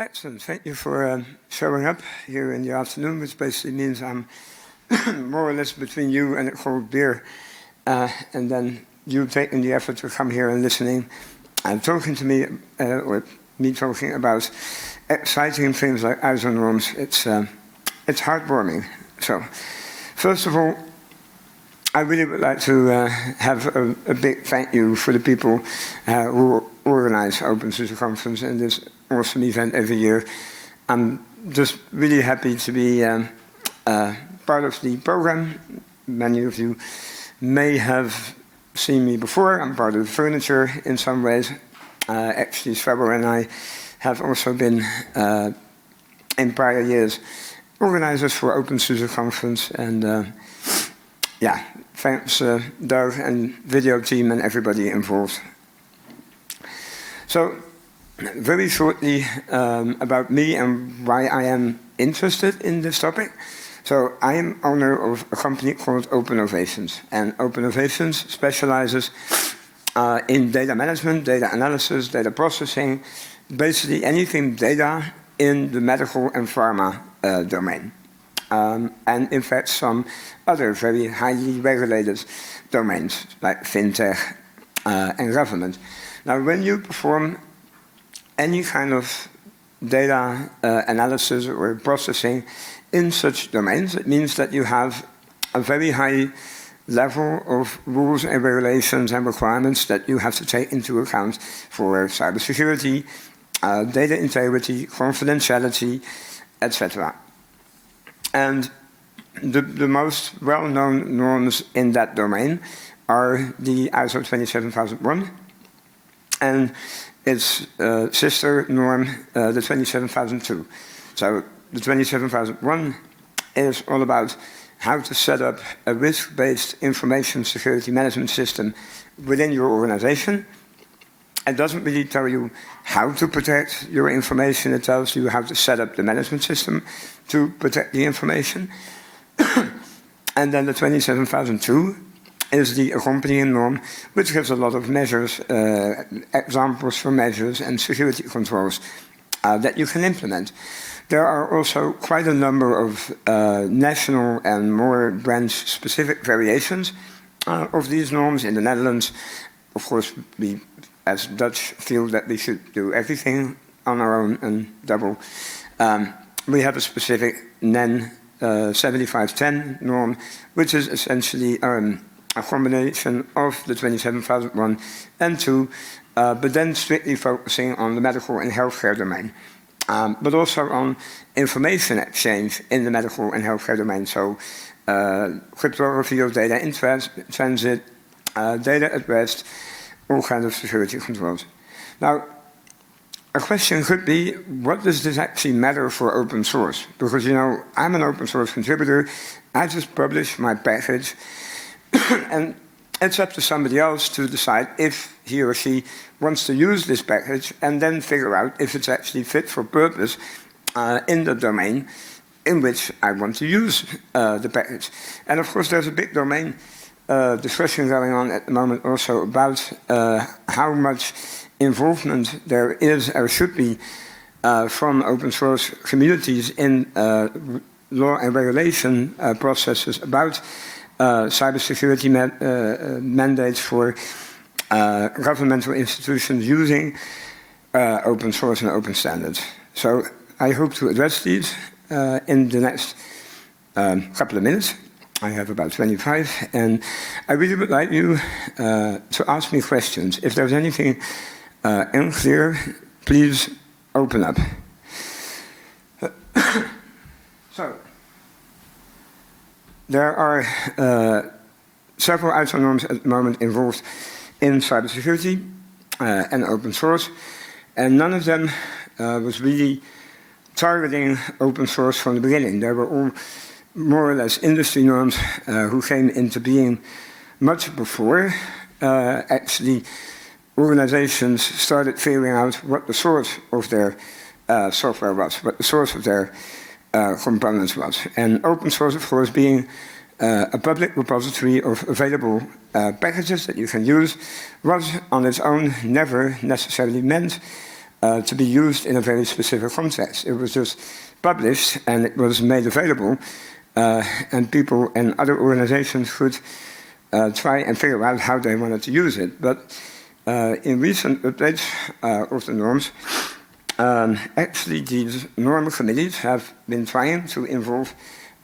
Excellent. Thank you for showing up here in the afternoon, which basically means I'm more or less between you and a cold beer, and then you taking the effort to come here and listening and talking to me, or me talking about exciting things like ISO norms. It's heartwarming. So, first of all, I really would like to have a big thank you for the people who organize Open SUSE Conference and this awesome event every year. I'm just really happy to be part of the program. Many of you may have seen me before. I'm part of the furniture in some ways. Actually, Sweber and I have also been, in prior years, organizers for Open SUSE Conference. And yeah, thanks Doug and video team and everybody involved. So, very shortly about me and why I am interested in this topic. So I am owner of a company called Opennovations, and Opennovations specializes in data management, data analysis, data processing, basically anything data in the medical and pharma domain. And in fact some other very highly regulated domains like fintech and government. Now when you perform any kind of data analysis or processing in such domains, it means that you have a very high level of rules and regulations and requirements that you have to take into account for cybersecurity, data integrity, confidentiality, etc. And the most well-known norms in that domain are the ISO 27001 and its sister norm, the 27002. So the 27001 is all about how to set up a risk-based information security management system within your organization. It doesn't really tell you how to protect your information, it tells you how to set up the management system to protect the information. And then the 27002 is the accompanying norm, which gives a lot of measures, examples for measures and security controls that you can implement. There are also quite a number of national and more branch-specific variations of these norms in the Netherlands. Of course, we as Dutch feel that we should do everything on our own and double. We have a specific NEN 7510 norm, which is essentially a combination of the 27001 and 2, but then strictly focusing on the medical and healthcare domain, but also on information exchange in the medical and healthcare domain. So cryptography of data in transit, data at rest, all kinds of security controls. Now, a question could be, what does this actually matter for open source? Because, you know, I'm an open source contributor, I just publish my package, and it's up to somebody else to decide if he or she wants to use this package and then figure out if it's actually fit for purpose in the domain in which I want to use the package. And of course there's a big domain discussion going on at the moment also about how much involvement there is or should be from open source communities in law and regulation processes about cybersecurity mandates for governmental institutions using open source and open standards. So I hope to address these in the next couple of minutes. I have about 25, and I really would like you to ask me questions. If there's anything unclear, please open up. So, there are several ISO norms at the moment involved in cybersecurity and open source, and none of them was really targeting open source from the beginning. They were all more or less industry norms who came into being much before actually organizations started figuring out what the source of their software was, what the source of their components was. And open source, of course, being a public repository of available packages that you can use, was on its own never necessarily meant to be used in a very specific context. It was just published and it was made available, and people and other organizations could try and figure out how they wanted to use it. But in recent updates of the norms, actually these norm committees have been trying to involve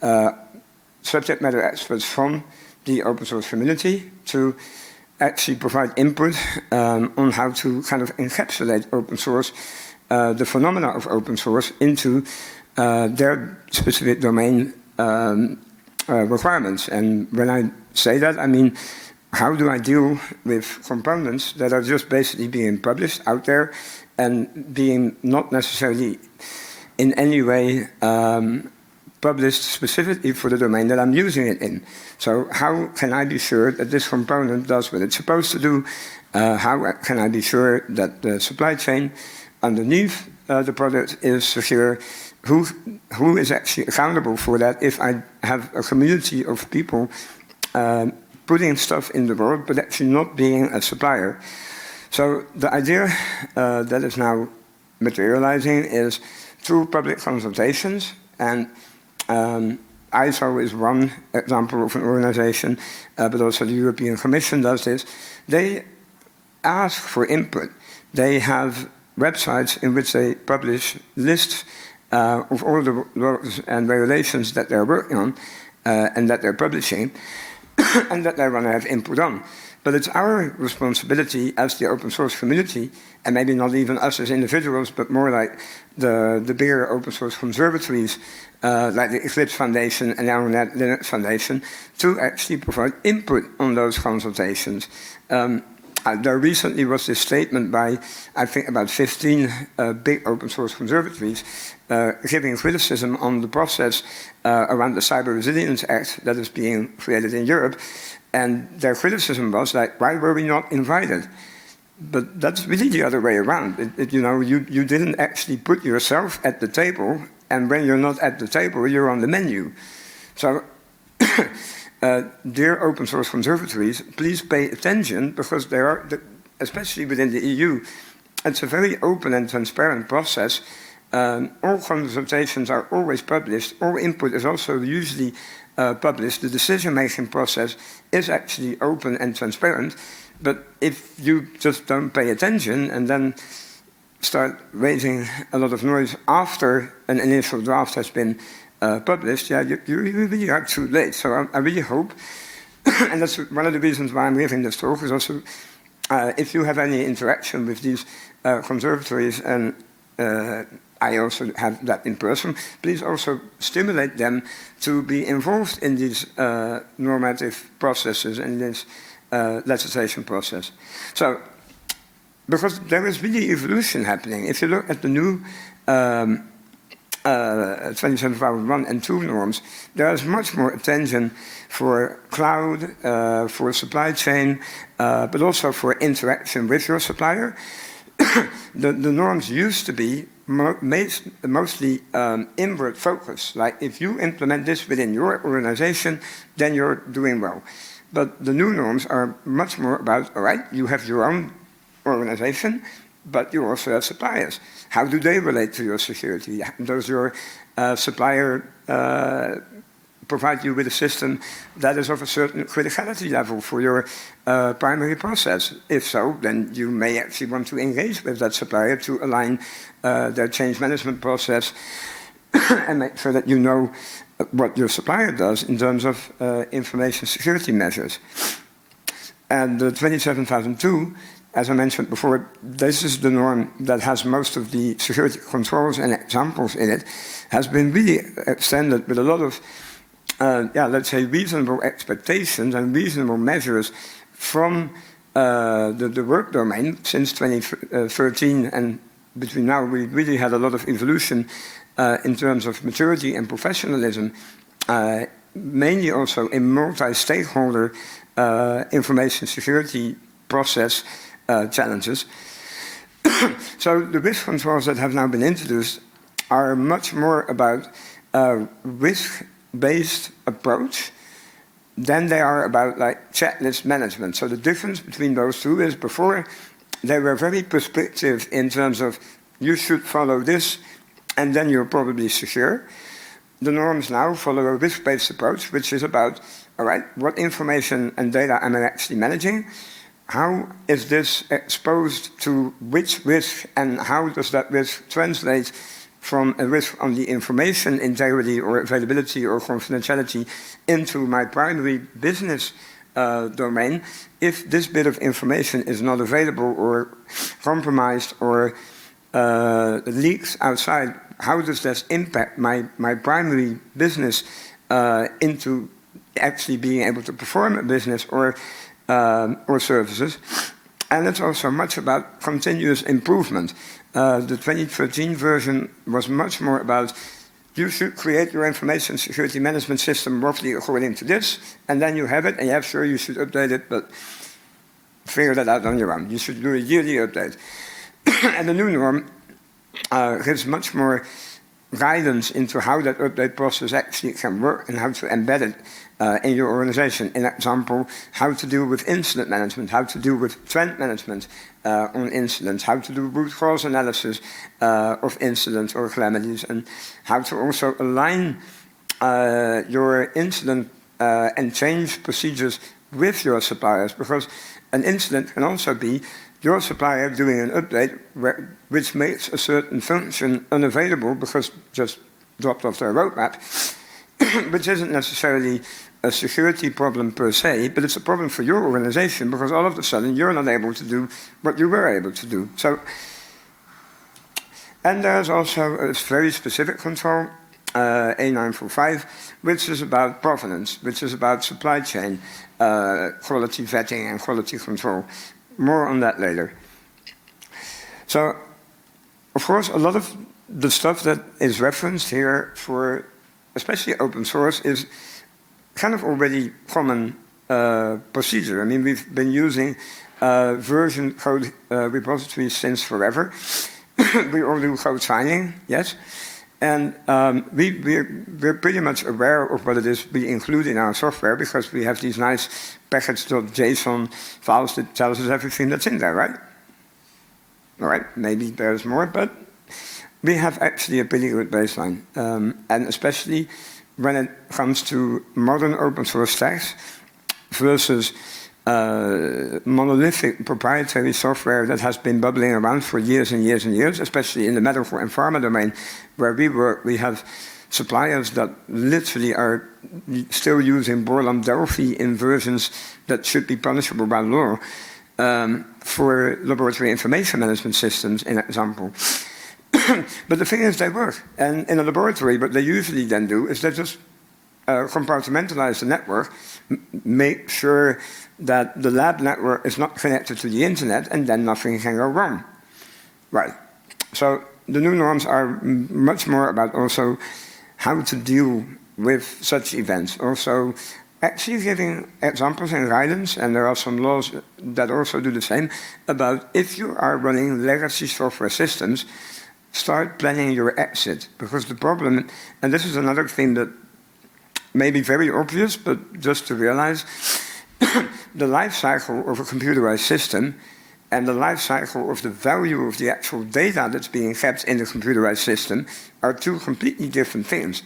subject matter experts from the open source community to actually provide input on how to kind of encapsulate open source, the phenomena of open source, into their specific domain requirements. And when I say that, I mean, how do I deal with components that are just basically being published out there and being not necessarily in any way published specifically for the domain that I'm using it in? So how can I be sure that this component does what it's supposed to do? How can I be sure that the supply chain underneath the product is secure? Who is actually accountable for that if I have a community of people putting stuff in the world but actually not being a supplier? So the idea that is now materializing is through public consultations, and ISO is one example of an organization, but also the European Commission does this. They ask for input. They have websites in which they publish lists of all the laws and regulations that they're working on and that they're publishing and that they want to have input on. But it's our responsibility as the open source community, and maybe not even us as individuals, but more like the bigger open source conservatories, like the Eclipse Foundation and our Linux Foundation, to actually provide input on those consultations. There recently was this statement by, I think, about 15 big open source conservatories giving criticism on the process around the Cyber Resilience Act that is being created in Europe. And their criticism was like, why were we not invited? But that's really the other way around. You didn't actually put yourself at the table, and when you're not at the table, you're on the menu. So, dear open source conservatories, please pay attention, because there are, especially within the EU, it's a very open and transparent process. All consultations are always published. All input is also usually published. The decision-making process is actually open and transparent. But if you just don't pay attention and then start raising a lot of noise after an initial draft has been published, yeah, you really are too late. So I really hope, and that's one of the reasons why I'm giving this talk, is also if you have any interaction with these conservatories, and I also have that in person, please also stimulate them to be involved in these normative processes and this legislation process. So, because there is really evolution happening. If you look at the new 27001 and 2 norms, there is much more attention for cloud, for supply chain, but also for interaction with your supplier. The norms used to be mostly inward focused. Like, if you implement this within your organization, then you're doing well. But the new norms are much more about, all right, you have your own organization, but you also have suppliers. How do they relate to your security? Does your supplier provide you with a system that is of a certain criticality level for your primary process? If so, then you may actually want to engage with that supplier to align their change management process and make sure that you know what your supplier does in terms of information security measures. And the 27002, as I mentioned before, this is the norm that has most of the security controls and examples in it, has been really extended with a lot of, let's say, reasonable expectations and reasonable measures from the work domain since 2013, and between now we really had a lot of evolution in terms of maturity and professionalism, mainly also in multi-stakeholder information security process challenges. So the risk controls that have now been introduced are much more about a risk-based approach than they are about like checklist management. So the difference between those two is before they were very prescriptive in terms of you should follow this, and then you're probably secure. The norms now follow a risk-based approach, which is about, all right, what information and data am I actually managing? How is this exposed to which risk, and how does that risk translate from a risk on the information integrity or availability or confidentiality into my primary business domain? If this bit of information is not available or compromised or leaks outside, how does this impact my primary business into actually being able to perform a business or services? And it's also much about continuous improvement. The 2013 version was much more about you should create your information security management system roughly according to this, and then you have it, and yeah, sure, you should update it, but figure that out on your own. You should do a yearly update. And the new norm gives much more guidance into how that update process actually can work and how to embed it in your organization. In example, how to deal with incident management, how to deal with trend management on incidents, how to do root cause analysis of incidents or calamities, and how to also align your incident and change procedures with your suppliers, because an incident can also be your supplier doing an update which makes a certain function unavailable because just dropped off their roadmap, which isn't necessarily a security problem per se, but it's a problem for your organization because all of a sudden you're not able to do what you were able to do. So, and there's also a very specific control, A945, which is about provenance, which is about supply chain quality vetting and quality control. More on that later. So, of course, a lot of the stuff that is referenced here for especially open source is kind of already common procedure. I mean, we've been using version code repositories since forever. We all do code signing, yes. And we're pretty much aware of what it is we include in our software because we have these nice package.json files that tells us everything that's in there, right? All right, maybe there's more, but we have actually a pretty good baseline. And especially when it comes to modern open source stacks versus monolithic proprietary software that has been bubbling around for years and years and years, especially in the medical and pharma domain where we work. We have suppliers that literally are still using Borland Delphi in versions that should be punishable by law for laboratory information management systems, in example. But the thing is, they work. And in a laboratory, what they usually then do is they just compartmentalize the network, make sure that the lab network is not connected to the internet, and then nothing can go wrong. Right. So the new norms are much more about also how to deal with such events. Also, actually giving examples and guidance, and there are some laws that also do the same, about if you are running legacy software systems, start planning your exit. Because the problem, and this is another thing that may be very obvious, but just to realize, the life cycle of a computerized system and the life cycle of the value of the actual data that's being kept in the computerized system are two completely different things.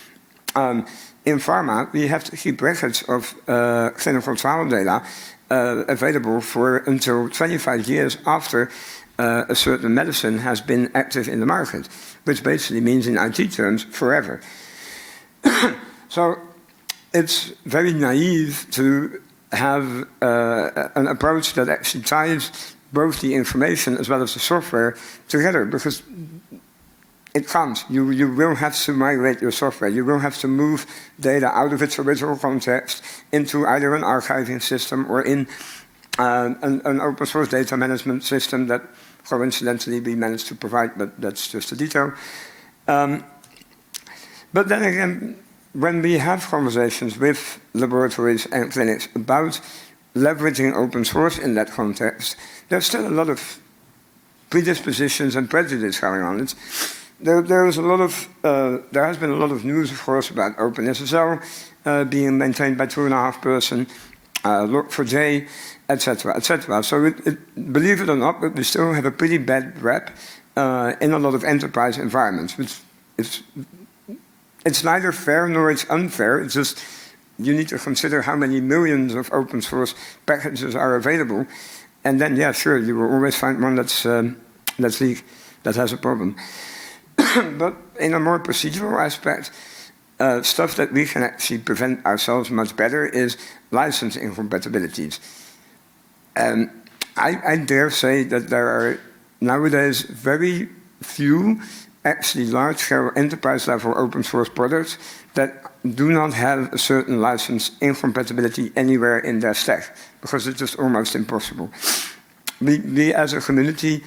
In pharma, we have to keep records of clinical trial data available for until 25 years after a certain medicine has been active in the market, which basically means in IT terms, forever. So it's very naive to have an approach that actually ties both the information as well as the software together, because it can't. You will have to migrate your software. You will have to move data out of its original context into either an archiving system or in an open source data management system that coincidentally we managed to provide, but that's just a detail. But then again, when we have conversations with laboratories and clinics about leveraging open source in that context, there's still a lot of predispositions and prejudice going on. There has been a lot of news, of course, about OpenSSL being maintained by 2.5 person, Log4j, etc., etc. So believe it or not, but we still have a pretty bad rep in a lot of enterprise environments, which it's neither fair nor it's unfair. It's just you need to consider how many millions of open source packages are available, and then yeah, sure, you will always find one that's weak, that has a problem. But in a more procedural aspect, stuff that we can actually prevent ourselves much better is license incompatibilities. I dare say that there are nowadays very few actually large-scale enterprise-level open source products that do not have a certain license incompatibility anywhere in their stack, because it's just almost impossible. We as a community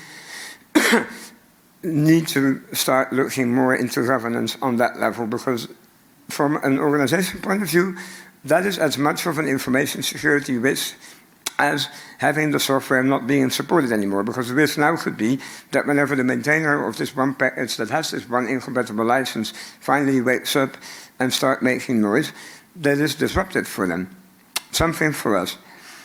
need to start looking more into governance on that level, because from an organization point of view, that is as much of an information security risk as having the software not being supported anymore, because the risk now could be that whenever the maintainer of this one package that has this one incompatible license finally wakes up and start making noise, that is disruptive for them. Something for us.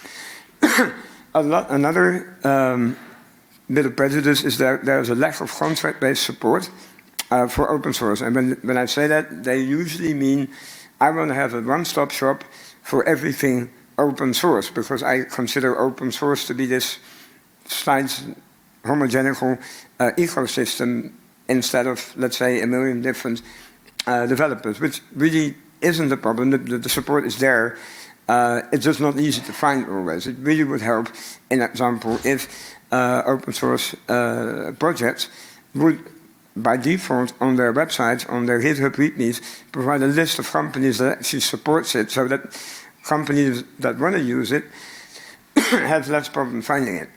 Another bit of prejudice is that there's a lack of contract-based support for open source. And when I say that, they usually mean I want to have a one-stop shop for everything open source, because I consider open source to be this slight homogenical ecosystem instead of, let's say, a million different developers, which really isn't a problem. The support is there. It's just not easy to find always. It really would help, in example, if open source projects would, by default, on their websites, on their GitHub readmes, provide a list of companies that actually supports it, so that companies that want to use it have less problem finding it.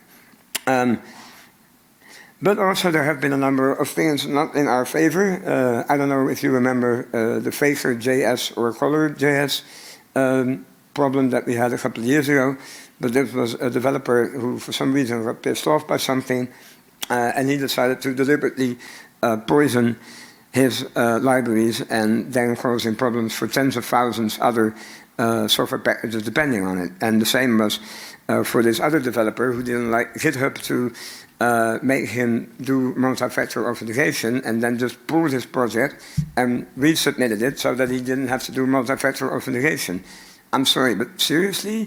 But also there have been a number of things not in our favor. I don't know if you remember the Faker.js or Color.js problem that we had a couple of years ago, but this was a developer who for some reason got pissed off by something, and he decided to deliberately poison his libraries and then causing problems for tens of thousands other software packages depending on it. And the same was for this other developer who didn't like GitHub to make him do multi-factor authentication, and then just pulled his project and resubmitted it so that he didn't have to do multi-factor authentication. I'm sorry, but seriously?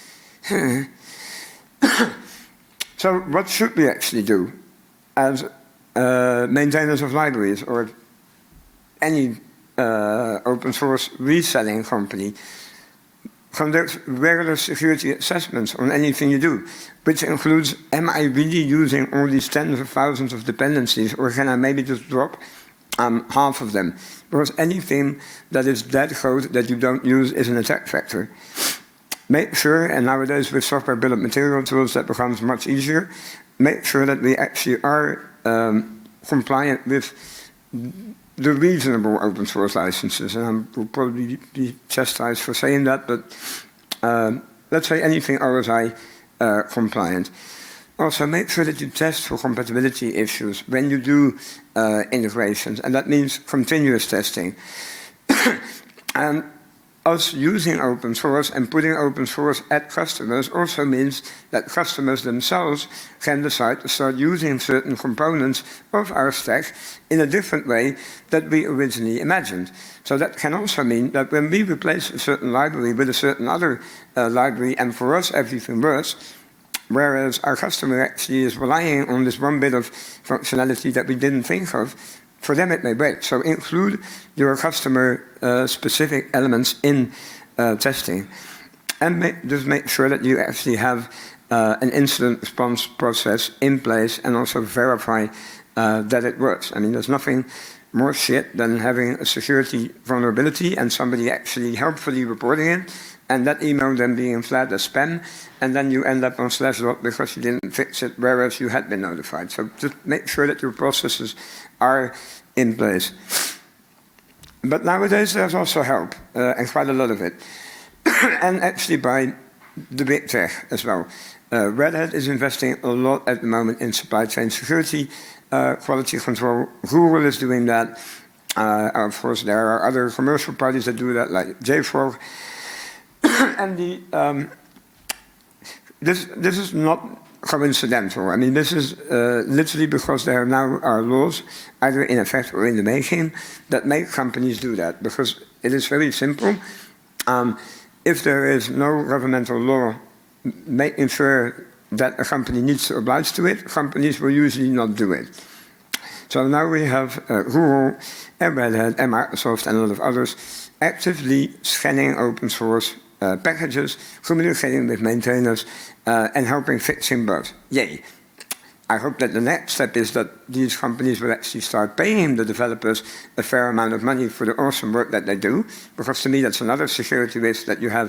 So what should we actually do as maintainers of libraries or any open source reselling company? Conduct regular security assessments on anything you do, which includes, am I really using all these tens of thousands of dependencies, or can I maybe just drop half of them? Because anything that is dead code that you don't use is an attack vector. Make sure, and nowadays with software bill of material tools that becomes much easier, make sure that we actually are compliant with the reasonable open source licenses, and I will probably be chastised for saying that, but let's say anything RSI compliant. Also, make sure that you test for compatibility issues when you do integrations, and that means continuous testing. And us using open source and putting open source at customers also means that customers themselves can decide to start using certain components of our stack in a different way that we originally imagined. So that can also mean that when we replace a certain library with a certain other library, and for us everything works, whereas our customer actually is relying on this one bit of functionality that we didn't think of, for them it may break. So include your customer specific elements in testing, and just make sure that you actually have an incident response process in place, and also verify that it works. I mean, there's nothing more shit than having a security vulnerability and somebody actually helpfully reporting it, and that email then being flagged as spam, and then you end up on Slashdot because you didn't fix it, whereas you had been notified. So just make sure that your processes are in place. But nowadays there's also help, and quite a lot of it. And actually by the big tech as well. Red Hat is investing a lot at the moment in supply chain security, quality control. Google is doing that. Of course, there are other commercial parties that do that, like JFrog. And this is not coincidental. I mean, this is literally because there now are laws, either in effect or in the making, that make companies do that. Because it is very simple. If there is no governmental law making sure that a company needs to oblige to it, companies will usually not do it. So now we have Google and Red Hat and Microsoft and a lot of others actively scanning open source packages, communicating with maintainers, and helping fixing bugs. Yay. I hope that the next step is that these companies will actually start paying the developers a fair amount of money for the awesome work that they do, because to me that's another security risk, that you have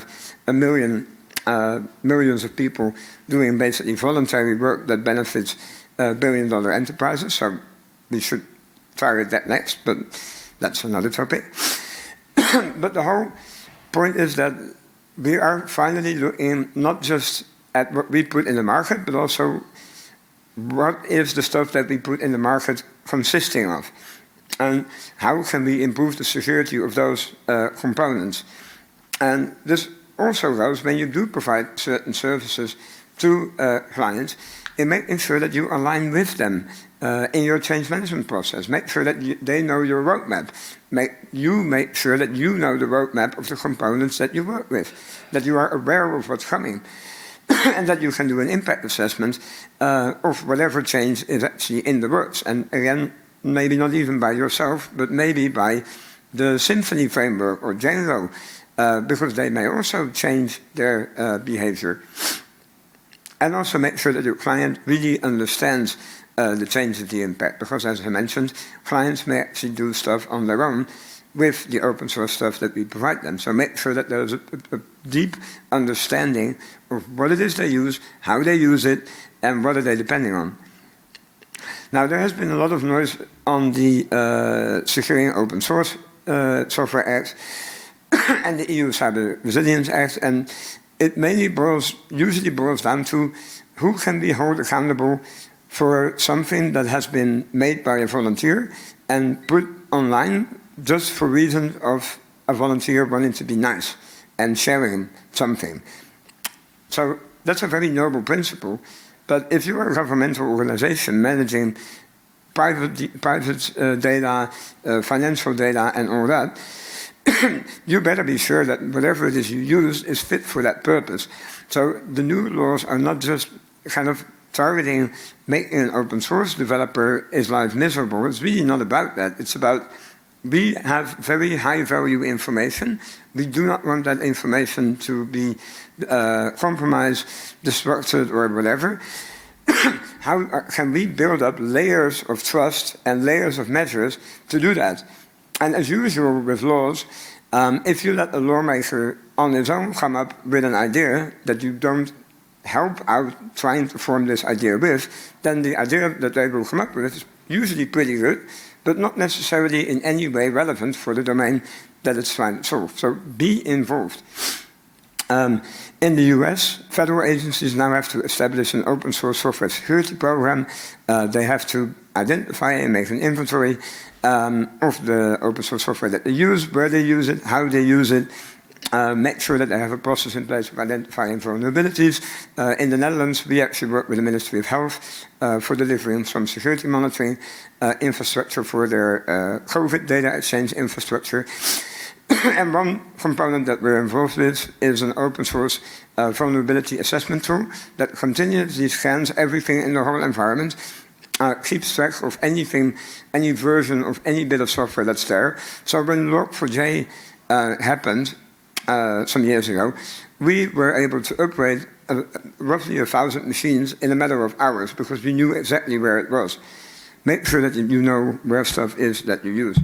millions of people doing basically voluntary work that benefits billion-dollar enterprises. So we should target that next, but that's another topic. But the whole point is that we are finally looking not just at what we put in the market, but also what is the stuff that we put in the market consisting of, and how can we improve the security of those components. And this also goes when you do provide certain services to clients, in making sure that you align with them in your change management process. Make sure that they know your roadmap. Make sure that you know the roadmap of the components that you work with, that you are aware of what's coming, and that you can do an impact assessment of whatever change is actually in the works. And again, maybe not even by yourself, but maybe by the Symfony framework or Django, because they may also change their behavior. And also make sure that your client really understands the change of the impact, because as I mentioned, clients may actually do stuff on their own with the open source stuff that we provide them. So make sure that there's a deep understanding of what it is they use, how they use it, and what are they depending on. Now, there has been a lot of noise on the Securing Open Source Software Act and the EU Cyber Resilience Act, and it usually boils down to who can be held accountable for something that has been made by a volunteer and put online just for reasons of a volunteer wanting to be nice and sharing something. So that's a very noble principle, but if you're a governmental organization managing private data, financial data and all that, you better be sure that whatever it is you use is fit for that purpose. So the new laws are not just kind of targeting making an open source developer his life miserable. It's really not about that. It's about, we have very high value information. We do not want that information to be compromised, destructed, or whatever. How can we build up layers of trust and layers of measures to do that? And as usual with laws, if you let a lawmaker on his own come up with an idea that you don't help out trying to form this idea with, then the idea that they will come up with is usually pretty good, but not necessarily in any way relevant for the domain that it's trying to solve. So be involved. In the US, federal agencies now have to establish an open source software security program. They have to identify and make an inventory of the open source software that they use, where they use it, how they use it, make sure that they have a process in place for identifying vulnerabilities. In the Netherlands, we actually work with the Ministry of Health for delivering some security monitoring infrastructure for their COVID data exchange infrastructure. And one component that we're involved with is an open source vulnerability assessment tool that continuously scans everything in the whole environment, keeps track of anything, any version of any bit of software that's there. So when Log4j happened some years ago, we were able to upgrade roughly 1,000 machines in a matter of hours because we knew exactly where it was. Make sure that you know where stuff is that you use.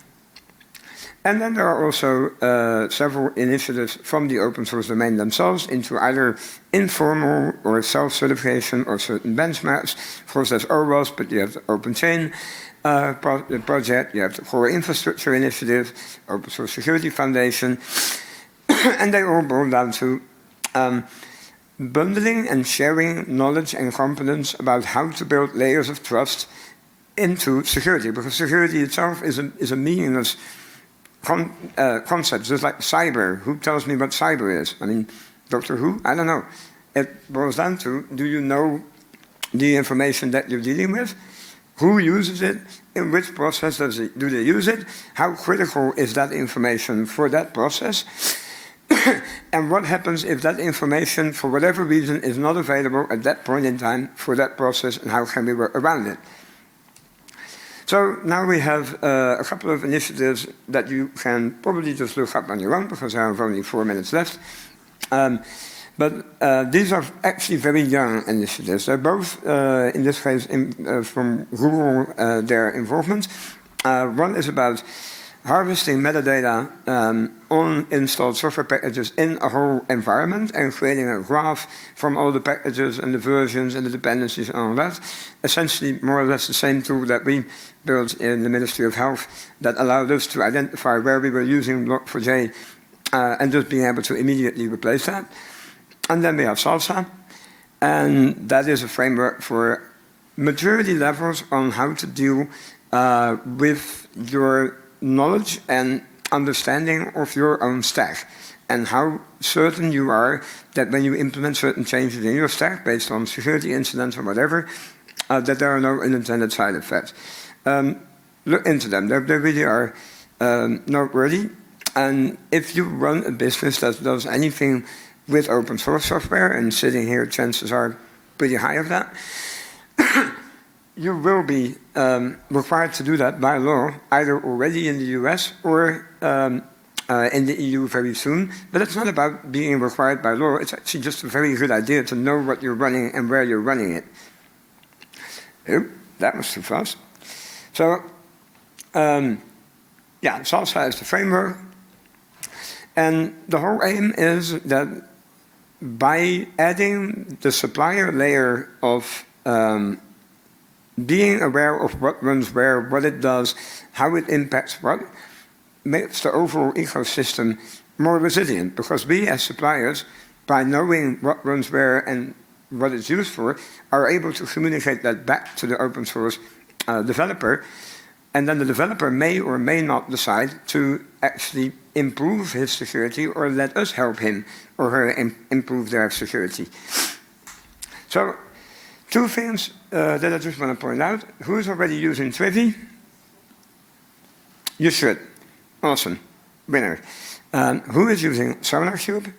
And then there are also several initiatives from the open source domain themselves into either informal or self-certification or certain benchmarks. Of course, there's OWASP, but you have the Open Chain project, you have the Core Infrastructure Initiative, Open Source Security Foundation, and they all boil down to bundling and sharing knowledge and competence about how to build layers of trust into security, because security itself is a meaningless concepts, just like cyber. Who tells me what cyber is? I mean, Doctor Who? I don't know. It boils down to, do you know the information that you're dealing with, who uses it, in which process do they use it, how critical is that information for that process, and what happens if that information, for whatever reason, is not available at that point in time for that process, and how can we work around it. So now we have a couple of initiatives that you can probably just look up on your own, because I have only 4 minutes left. But these are actually very young initiatives. They're both, in this case, from Google, their involvement. One is about harvesting metadata on installed software packages in a whole environment and creating a graph from all the packages and the versions and the dependencies and all that. Essentially, more or less the same tool that we built in the Ministry of Health that allowed us to identify where we were using Log4j and just being able to immediately replace that. And then we have Salsa, and that is a framework for maturity levels on how to deal with your knowledge and understanding of your own stack, and how certain you are that when you implement certain changes in your stack based on security incidents or whatever, that there are no unintended side effects. Look into them. They really are noteworthy. And if you run a business that does anything with open source software, and sitting here, chances are pretty high of that, you will be required to do that by law, either already in the US or in the EU very soon. But it's not about being required by law. It's actually just a very good idea to know what you're running and where you're running it. Oop, that was too fast. So, yeah, Salsa is the framework. And the whole aim is that by adding the supplier layer of being aware of what runs where, what it does, how it impacts what, makes the overall ecosystem more resilient. Because we as suppliers, by knowing what runs where and what it's used for, are able to communicate that back to the open source developer. And then the developer may or may not decide to actually improve his security or let us help him or her improve their security. So, 2 things that I just want to point out. Who is already using Trivy? You should. Awesome. Winner. Who is using SonarQube?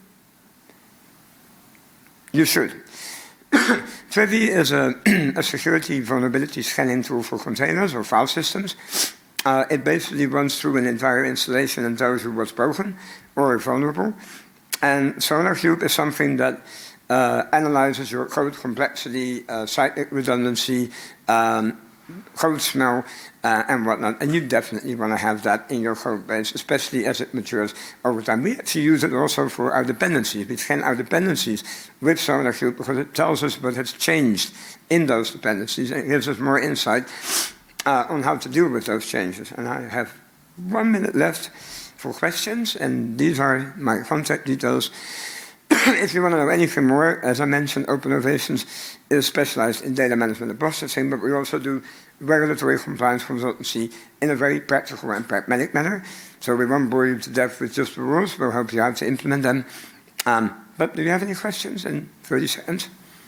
You should. Trivy is a security vulnerability scanning tool for containers or file systems. It basically runs through an entire installation and tells you what's broken or vulnerable. And SonarQube is something that analyzes your code complexity, site redundancy, code smell, and whatnot. And you definitely want to have that in your code base, especially as it matures over time. We actually use it also for our dependencies. We scan our dependencies with SonarQube because it tells us what has changed in those dependencies, and it gives us more insight on how to deal with those changes. And I have 1 minute left for questions, and these are my contact details. If you want to know anything more, as I mentioned, Open Innovations is specialized in data management and processing, but we also do regulatory compliance consultancy in a very practical and pragmatic manner. So we won't bore you to death with just the rules. We'll help you out to implement them. But do you have any questions in 30 seconds?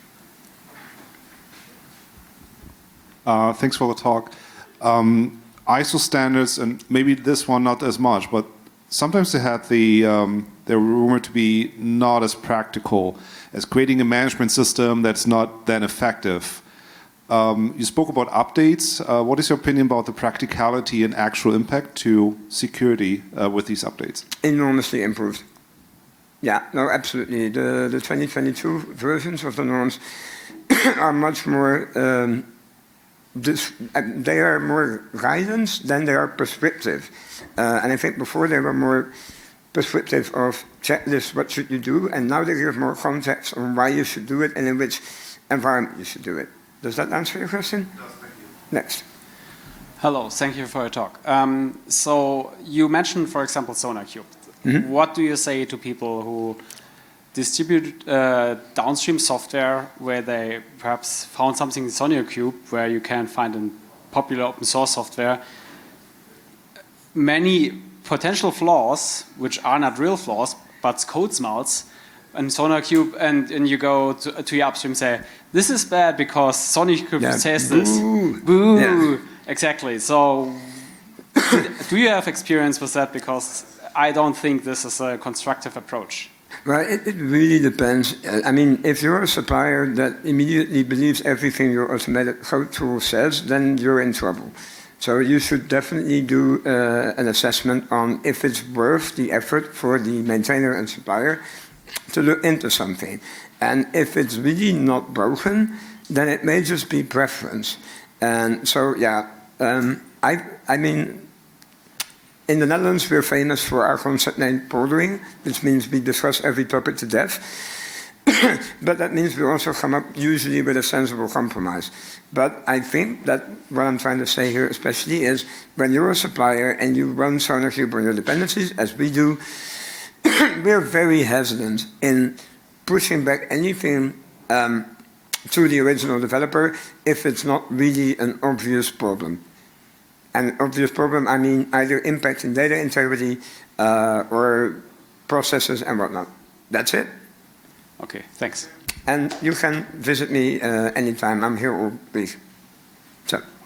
Thanks for the talk. ISO standards, and maybe this one not as much, but sometimes they had they're rumored to be not as practical as creating a management system that's not then effective. You spoke about updates. What is your opinion about the practicality and actual impact to security with these updates? Enormously improved. Yeah, no, absolutely. The 2022 versions of the norms are much more, they are more guidance than they are prescriptive. And I think before they were more prescriptive of checklist, what should you do, and now they give more context on why you should do it and in which environment you should do it. Does that answer your question? Yes, thank you. Next. Hello, thank you for your talk. So you mentioned, for example, SonarQube. Mm-hmm. What do you say to people who distribute downstream software where they perhaps found something in SonarQube where you can find in popular open source software many potential flaws, which are not real flaws, but code smells, and SonarQube, and you go to your upstream and say, this is bad because SonarQube says this. Boo. Yeah. Exactly. So do you have experience with that? Because I don't think this is a constructive approach. Well, it really depends. I mean, if you're a supplier that immediately believes everything your automated code tool says, then you're in trouble. So you should definitely do an assessment on if it's worth the effort for the maintainer and supplier to look into something. And if it's really not broken, then it may just be preference. And so, yeah, I mean, in the Netherlands, we're famous for our concept name poldering, which means we discuss every topic to death. But that means we also come up usually with a sensible compromise. But I think that what I'm trying to say here especially is when you're a supplier and you run SonarQube on your dependencies, as we do, we're very hesitant in pushing back anything to the original developer if it's not really an obvious problem. An obvious problem, I mean either impacting data integrity or processes and whatnot. That's it. Okay, thanks. And you can visit me anytime. I'm here all week. So.